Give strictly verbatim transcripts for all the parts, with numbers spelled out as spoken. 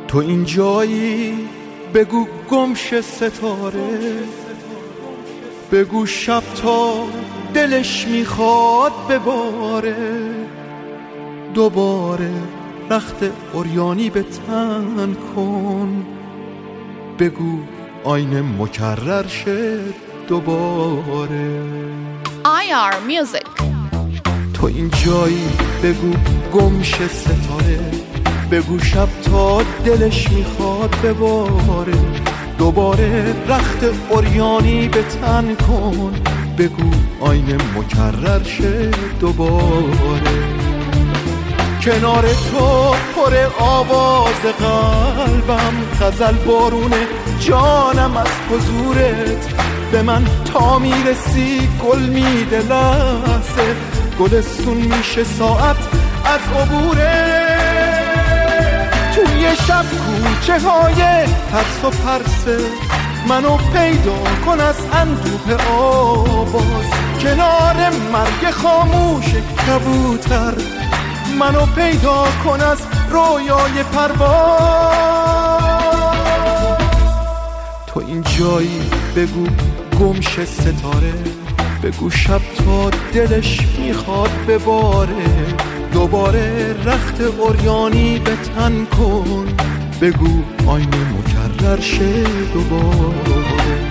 تو این جایی بگو گمش ستاره، بگو شب تا دلش میخواد بباره، دوباره رخت عریانی به تن کن، بگو آینه مکرر شد دوباره. آی آر میوزیک. تو این جایی بگو گمش ستاره، بگو شب تا دلش میخواد بباره، دوباره رخت عریانی به تن کن، بگو آینه مکرر شه دوباره. کنار تو پر آواز قلبم، غزل بارون جانم از حضورت، به من تا میرسی گل میده لحظه، گلستون میشه ساعت از عبورت. توی شب کوچه های ترس و پرسه، منو پیدا کن از اندوه آواز، کنار مرگ خاموش کبوتر، منو پیدا کن از رویای پرواز. تو این جایی بگو گمش ستاره، بگو شب تا دلش میخواد بباره، دوباره رخت عریانی به تن کن، بگو آینه مکرر شه دوباره.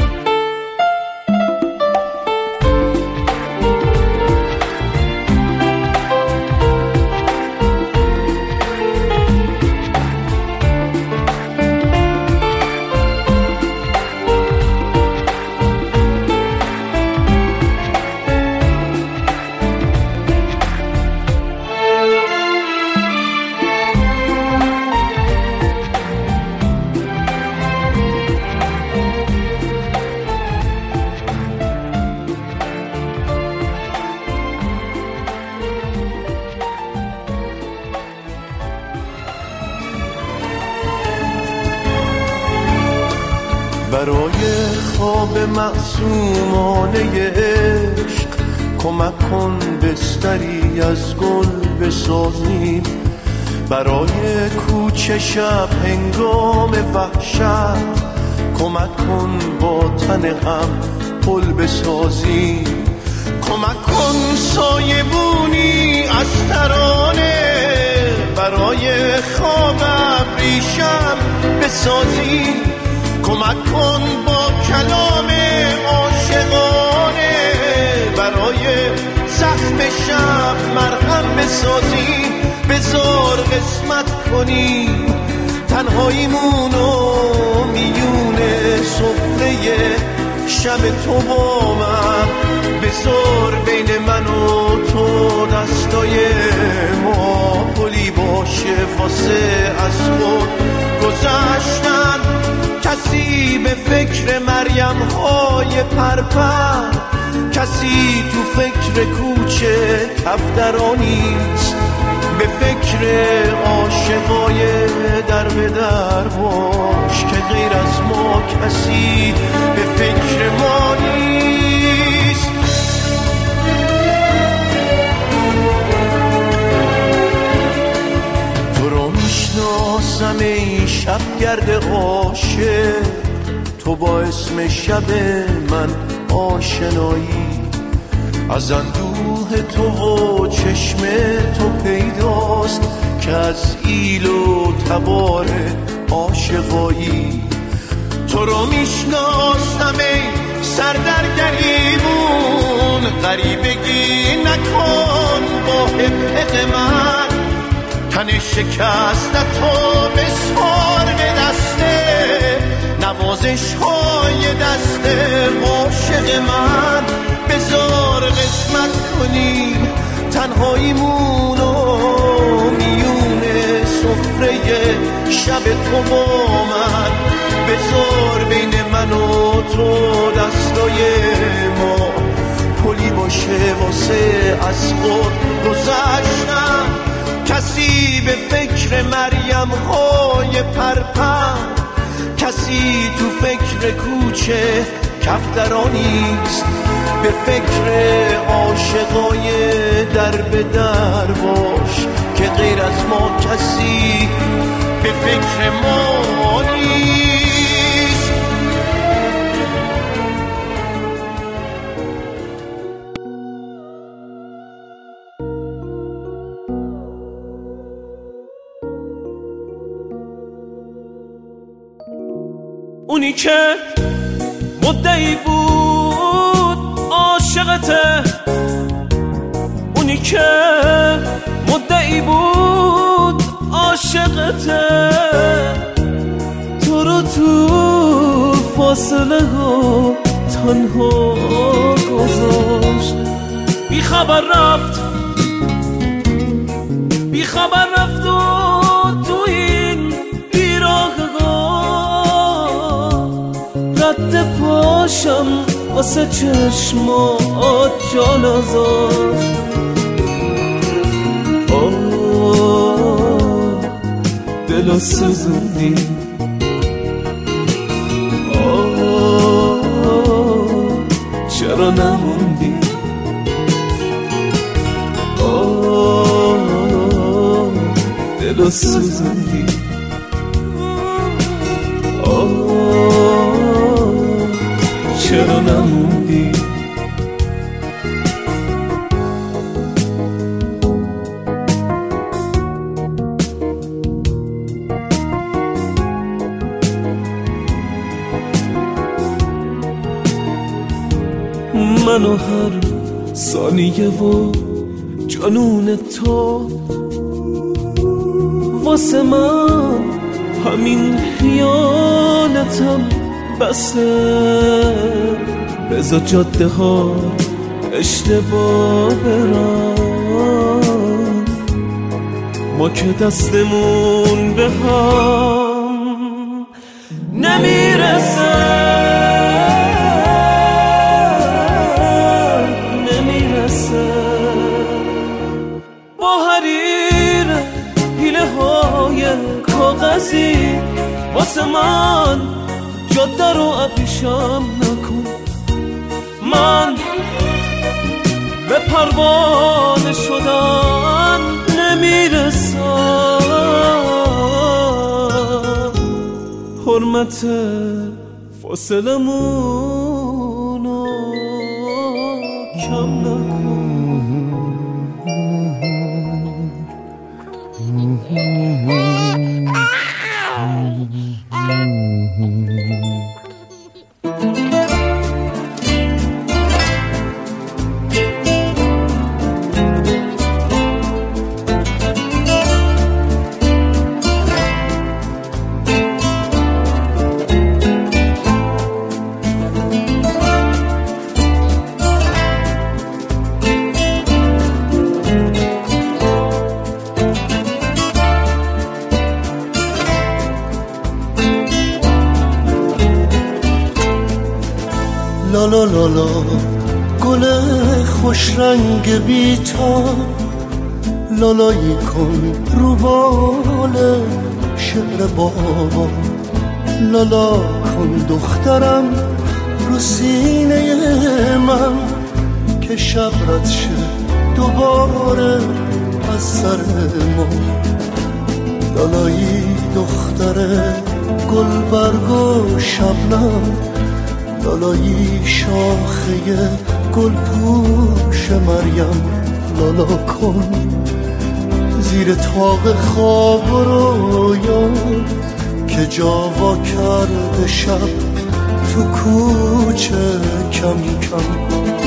برای خواب معصومانه عشق کمک کن بستری از گل بسازیم، برای کوچه شب هنگام وحشت کمک کن با تن هم پل بسازیم، کمک کن سایبونی از ترانه برای خواب ابریشم بسازیم، کمک کن با کلام عاشقانه برای زخم شب مرهم بسازیم، بذار قسمت کنیم تنهاییمونو میون سفره شب تو با من، بذار بین من و تو دستای ما پلی باشه واسه از خود گذشتن. کسی به فکر مریم های پرپر، کسی تو فکر کوچه کفترانیست، به فکر عاشقای در به در باش که غیر از ما کسی به فکر ما نیست. تو رو میشناسم ای شبگرد عاشق، تو با اسم شب من آشنایی، از اندوه تو و چشم تو پیداست که از ایل و تبار عاشقایی. تو رو میشناسم ای سردرگریمون، غریبگی نکن با حق من، تن شکستتو بسپار به دسته نوازش های دست عاشق من، بذار قسمت کنیم تنهاییمونو میون سفره شب تو با من، بذار بین من و تو دستای ما پلی باشه واسه از خود گذشتن. کسی به فکر مریم های پرپر، کسی تو فکر کوچه کفترانیست، به فکر عاشقای در به در باش که غیر از ما کسی به فکر اونی که مدعی بود عاشقته، اونی که مدعی بود عاشقته، تو رو تو فاصله ها تنها گذاشت. بی خبر رفت بی خبر رفت و تو این بیراهگاه رد پاشم واسه چشمات جا نذاشت. آه دلو سوزوندی، آه چرا نموندی، آه دلو سوزوندی، آه چرا نموندی. منو هر ثانیه و جنون تو واسه من همین خیانتم بسه. بذار جاده ها اشتباه برن، ما که دستمون به هم نمیرسه. با حریر پیله های کاغذی واسه من جاده رو ابریشم نکن. من به پروانه شدن نمیرسم. حرمت فاصلمونو کم نکن. لالا لالا گل خوش رنگ بیتا، لالایی کن رو بال شعر بابا. لالا کن دخترم رو سینه من که شب رد شه دوباره از سر ما. لالایی دختر گل برگ و شبنم، لالایی شاخه گل پوش مریم. لالا کن زیر طاق خواب و رویا که جاوا کرده شب تو کوچه کم کم.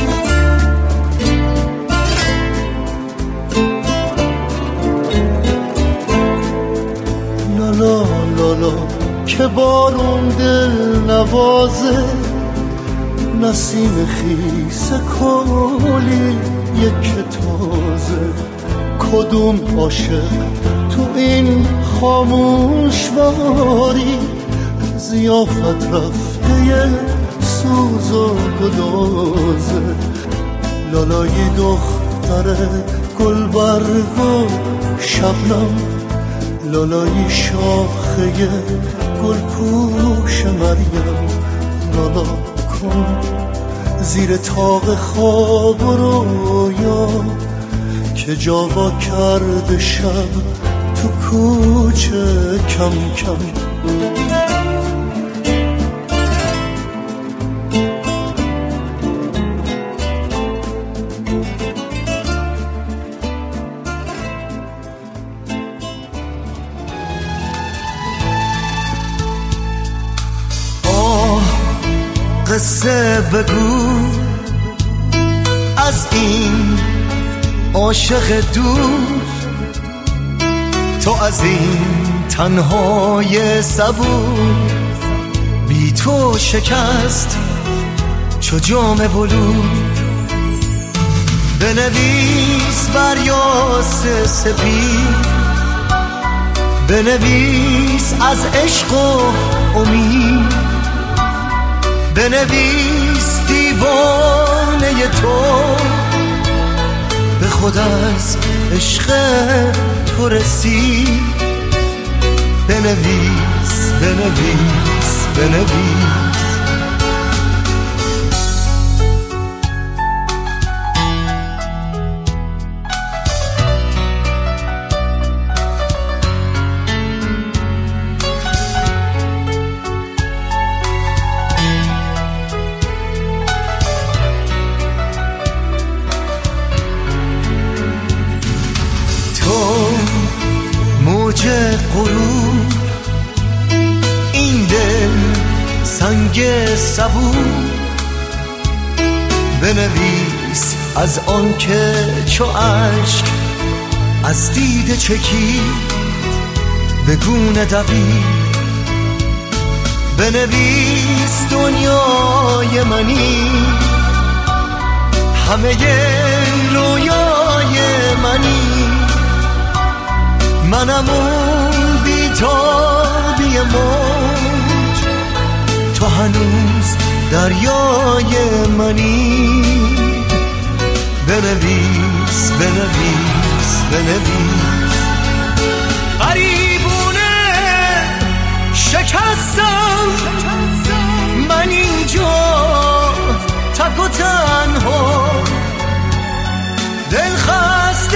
لالا لالا که بارون دل نوازه، نسیم خیس کلی یک تازه. کدوم عاشق تو این خاموش واری ضیافت رفته یه سوز و گدازه. لالای دختر گل برگ و شبنم، لالای شاخه گل پوش مریم. لالا زیر طاق خواب و رویا که جاوا کرده شب تو کوچه کم کم. قصه بگو از این عاشق دور، تو از این تنهای صبور. بی تو شکست چو جام بلور. بنویس بر یاس سپید، بنویس از عشق و امید، بنویس دیوانه تو به خود از عشق تو رسید. بنویس بنویس بنویس. موج غرور این دل سنگ صبور. بنویس از آن که چو اشک از دیده چکید به گونه دوید. بنویس دنیای منی همه رویای منی. منم اون بیتابی موج، تو هنوز دریای منی. بنویس بنویس بنویس. غریبونه شکستم من اینجا تک و تنها، دل خسته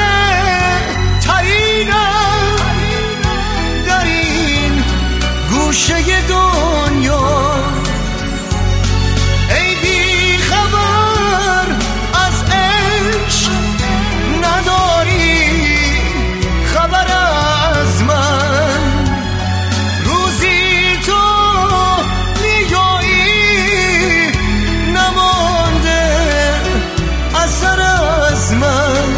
ترینم در این گوشه دنیا. ای بی خبر از عشق نداری خبر از من. روزی تو میایی نمانده اثر از من.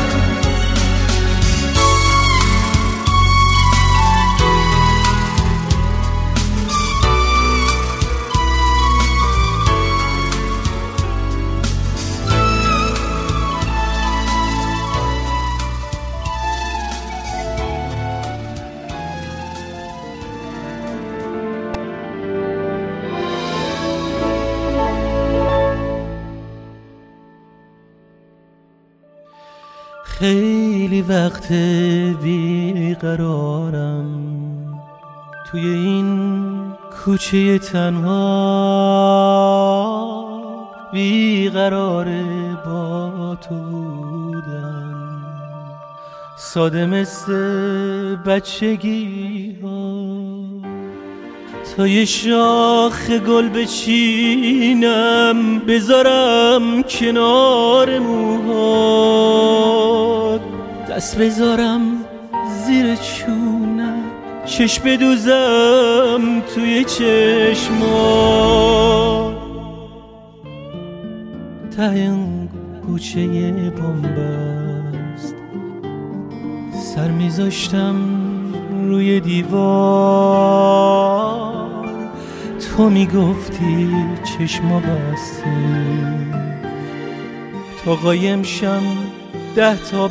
خیلی وقت بیقرارم توی این کوچه تنها، بیقراره با تو بودم ساده مثل بچگی ها. تا یه شاخ گل بچینم بذارم کنار موهات، دست بذارم زیر چونم، چشم بدوزم توی چشمات. ته این کوچه بنبست سر میذاشتم روی دیوار، تو میگفتی چشما بسته تا قایم شم ده تا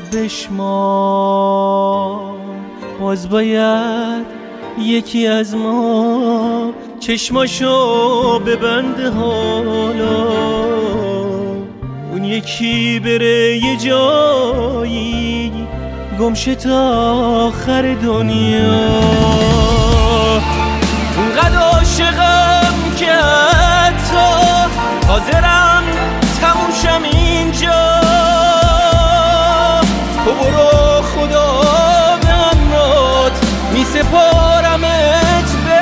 بشمار. باز باید یکی از ما چشماشو ببنده حالا، اون یکی بره یه جایی گمشه تا آخر دنیا. اونقدر عاشقم که حتی حاضرم تموشم اینجا. تو برو خدا به امنات می سپارمت به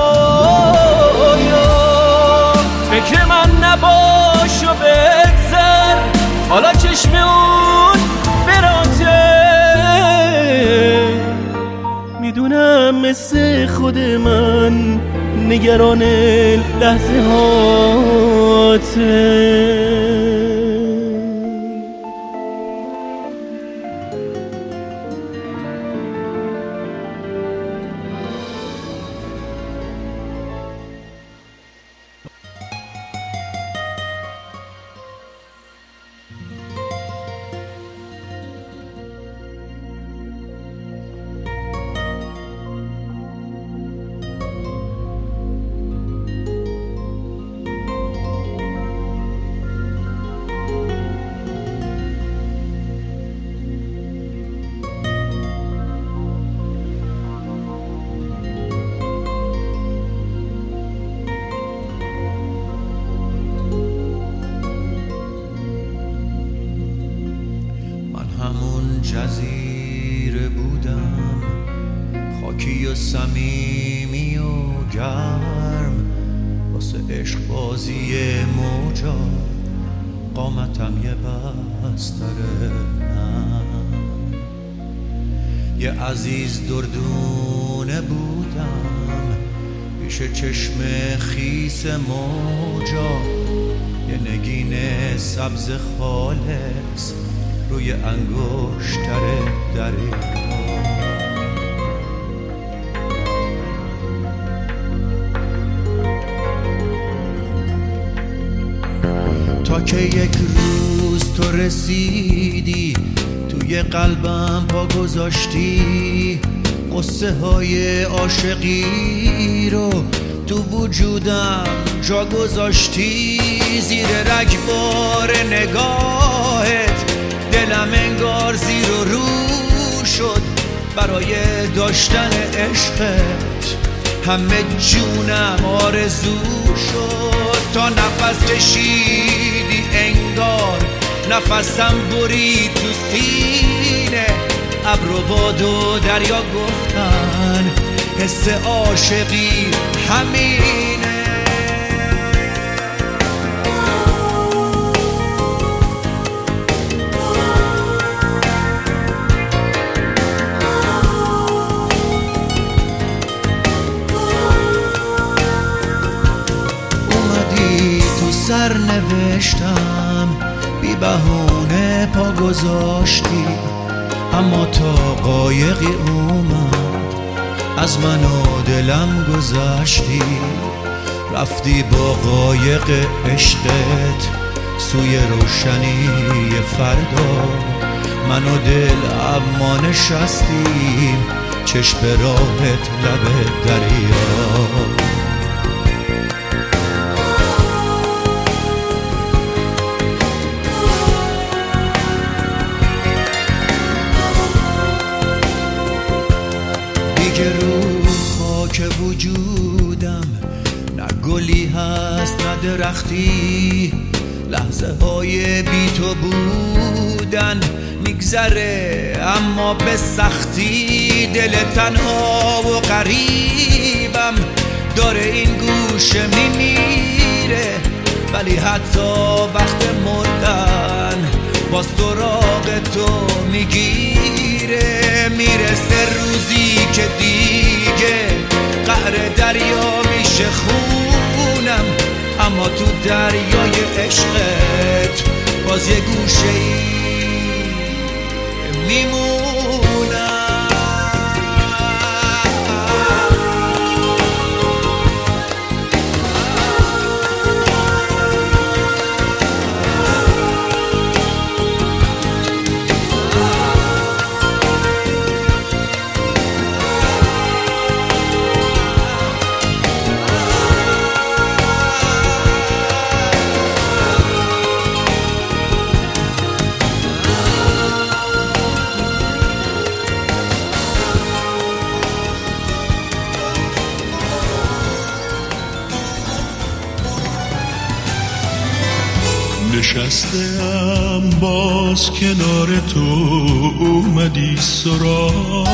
رویا. فکر من نباش و بگذر حالا چشم اون براته. میدونم مثل خود من نگران لحظه هاته. جزیره بودم، خاکی و صمیمی و گرم، واسه عشق بازی موجا قامتم یه بستره نم. یه عزیز دردونه بودم پیش چشم خیس موجا، یه نگین سبز خالص روی انگشتر دریا. تا که یک روز تو رسیدی توی قلبم پا گذاشتی، قصه های عاشقی رو تو وجودم جا گذاشتی. زیر رگبار نگاهت دلم انگار زیر و رو شد برای داشتن عشقت، همه جونم آرزو شد. تا نفس کشیدی انگار نفسم برید تو سینه، ابر و باد و دریا گفتن حس عاشقی همینه. سر نوشتم بی بهونه پا گذاشتی، اما تا قایقی اومد از من و دلم گذشتی. رفتی با قایق عشقت سوی روشنی فردا، من و دل اما نشستیم چشم راهت لب دریا. رو خاک وجودم نه گلی هست نه درختی، لحظه های بی تو بودن میگذره اما به سختی. دل تنها و غریبم داره این گوشه میمیره، ولی حتی وقت مردن با سراغ تو میگیره. میرسه روزی که دیگه قعر دریا میشه خونم، اما تو دریای عشقت باز یه گوشه ای میمونم. نشستم باز کنار تو اومدی سراغم،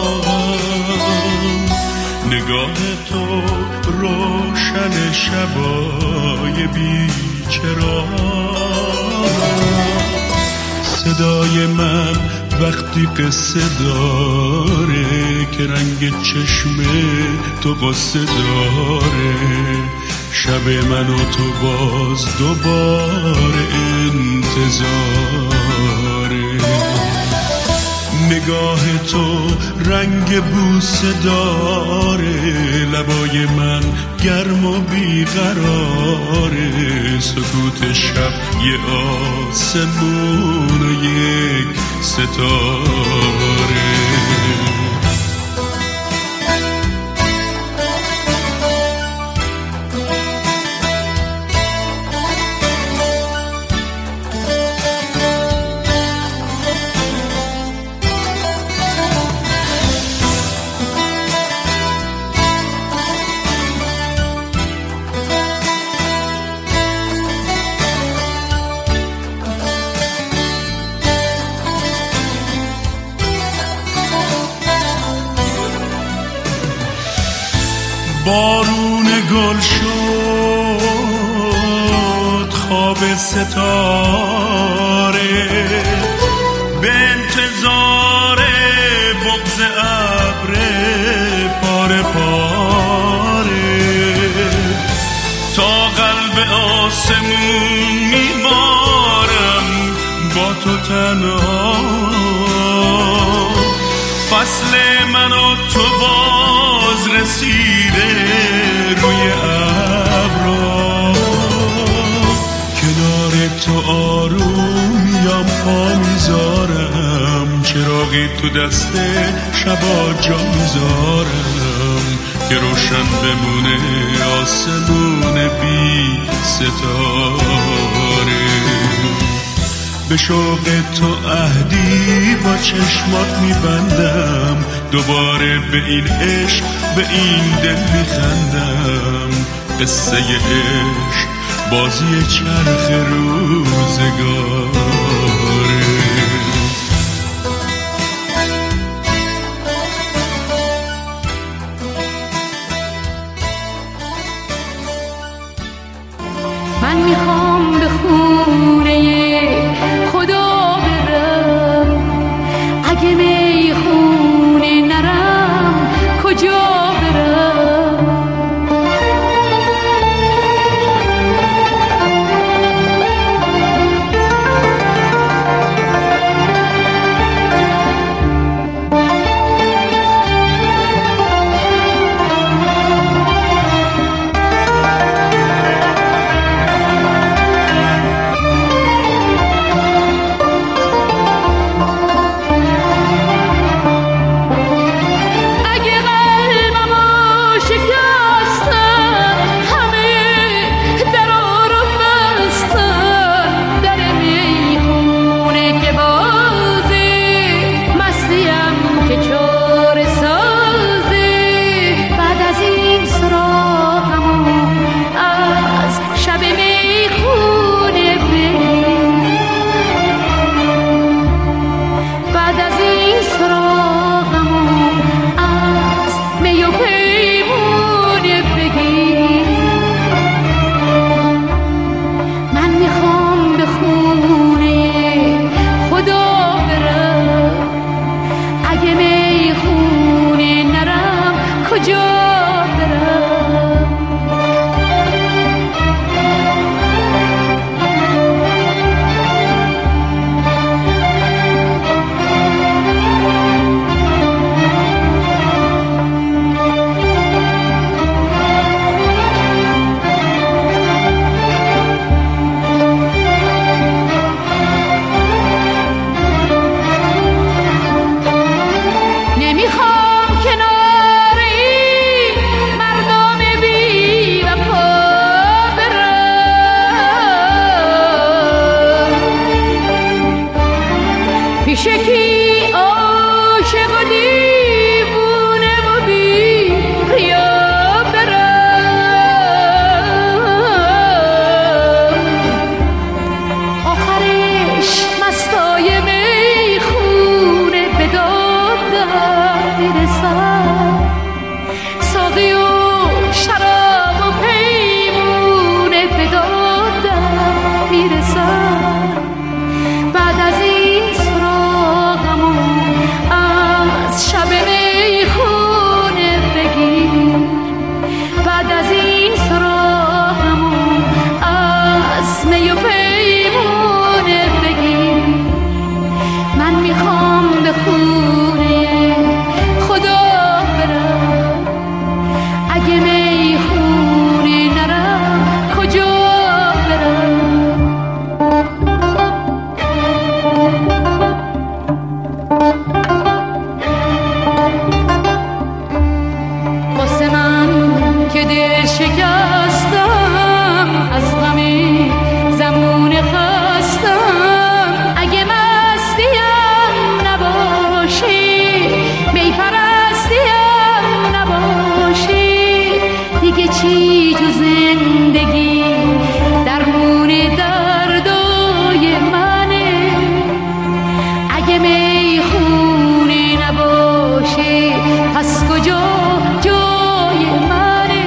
نگاه تو روشن شبای بیچراغ، صدای من وقتی قصه داره که رنگ چشم تو قصه داره، شب من و تو باز دوباره انتظاره. نگاه تو رنگ بوسه داره، لبای من گرم و بیقراره، سکوت شب یه آسمون و یک ستاره. بارون گل شد خواب ستاره، به انتظار بغض ابر پاره پاره، تا قلب آسمون میبارم با تو تنها. فصل من و تو باز رسیده روی ابرا، کنار تو آرومیم پا میذارم، چراغی تو دست شبا جا میذارم که روشن بمونه آسمون بی ستاره. به شوق تو عهدی با چشمات میبندم، دوباره به این عشق به این دل میخندم. قصه عشق بازی چرخ روزگاره. من میخوام به خونه خدا برم، اگه میخونه نرم کجا برم؟ نباشه دیگه چی تو زندگی درمون دردای منه. اگه میخونه نباشه پس کجا جای منه؟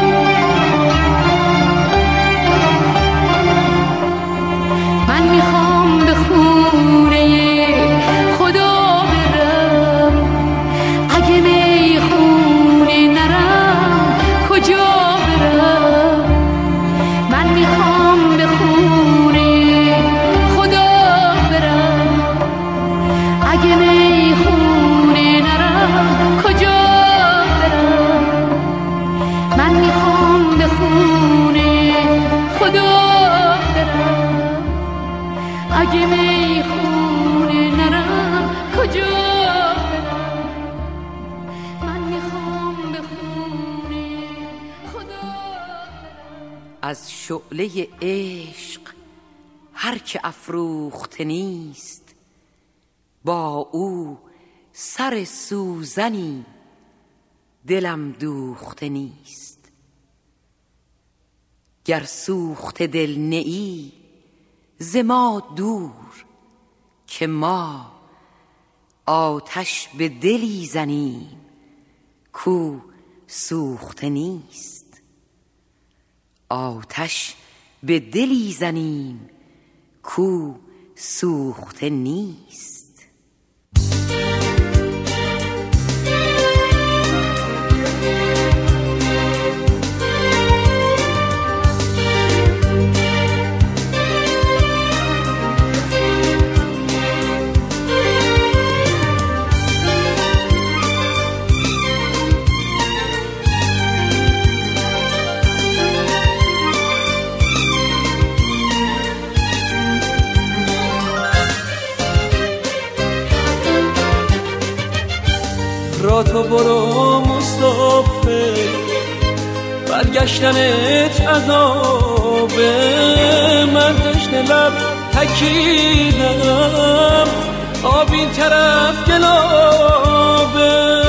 من میخوام به خونه خدا برم، اگه میخونه نرم کجا برم؟ من میخوام به خونه خدا برم، اگه میخونه نرم کجا برم؟ من میخوام به خونه خدا برم، اگه میخونه نرم کجا برم؟ من میخوام به خونه خدا برم. از شعله عشق هر که افروخته نیست، با او سر سوزنی دلم دوخته نیست. گر سوخته دل نیی ز ما دور، که ما آتش به دلی زنیم کو سوخته نیست. آتش به دلی زنیم کو سوخته نیست. را تو برو مصطفی، برگشتنت عذابه. من تشنه لب تکیدم، آب این طرف گلابه.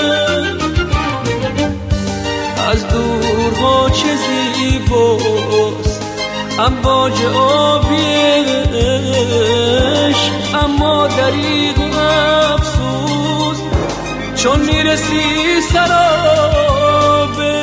از دورها چه زیباست امواج آبیش، اما دریغ و افسوس چون میرسی سرابه.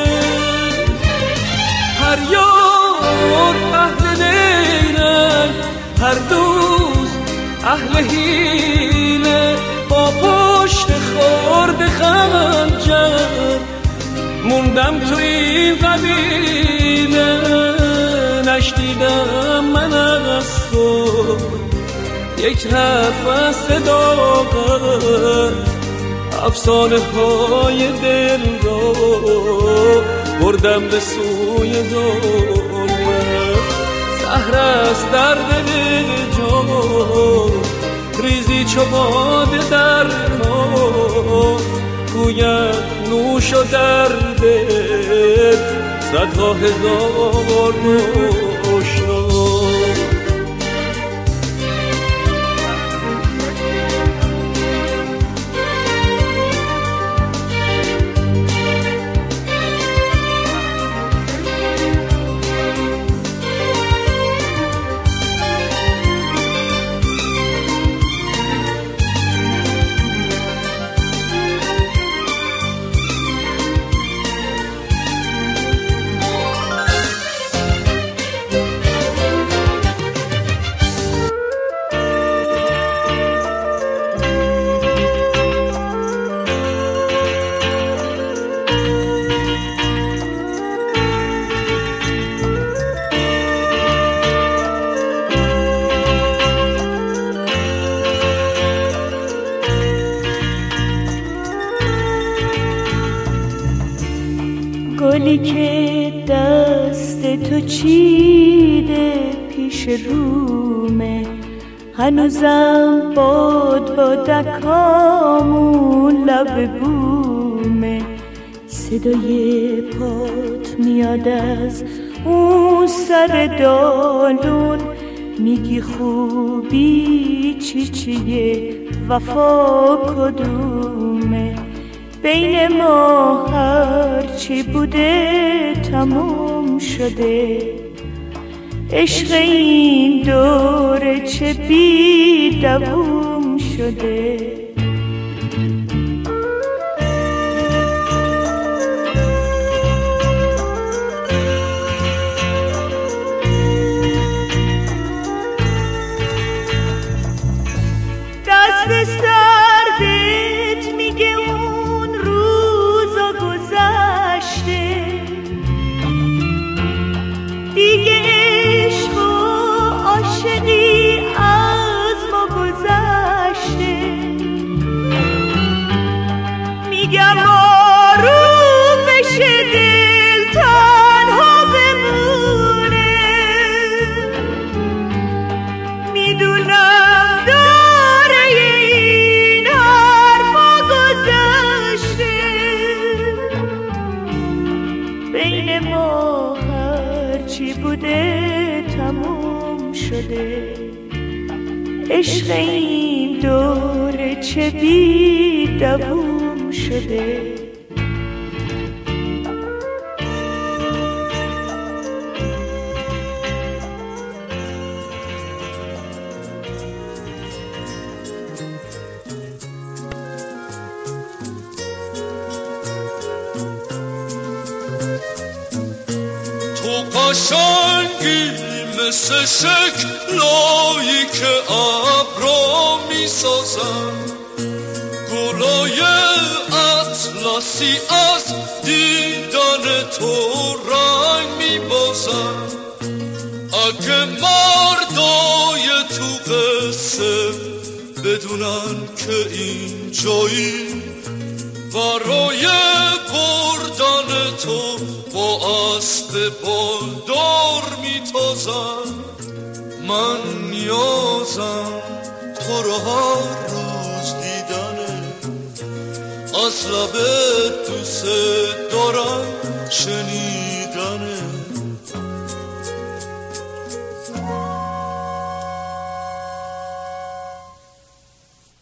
هر یار اهل دیرن، هر دوست اهل حیله. با پشت خورد خنجر موندم تو این قبیله. نشنیدم من از تو یک حرف از صداقت، افسانه های دل رو بردم به سوی ظلمت. زهر است در دل جان، ریزی چو باده در کار. گوید نوش و درد صدها هزار نوشا. گلی که دست تو چیده پیش رومه، هنوزم باد با دکامون لب بومه. صدای پات میاد از اون سر دالون، میگی خوبی چی چیه وفا کدومه. بین ما هر هرچی بوده تموم شده، عشق این دوره چه بی دوام شده. دست سردت میگه اون روزا گذشته، دیگه عشق و عاشقی از ما گذشته. میگم آروم بشه دل تنها بمونه، میدونم داره این حرفا گذشته. بین ما هرچی بوده تموم شده، عشق این دوره چه بی دوام شده. تو قشنگی مثل شکلایی که ابرا میسازن، گلای اطلسی از دیدن تو رنگ میبازن. اگه مردای تو قصه بدونن که این جایی برای بردن تو با اسب بالدار میتازن، من نیازم تو رو هر روز دیدنه، از لبت دوست دارم شنیدنه.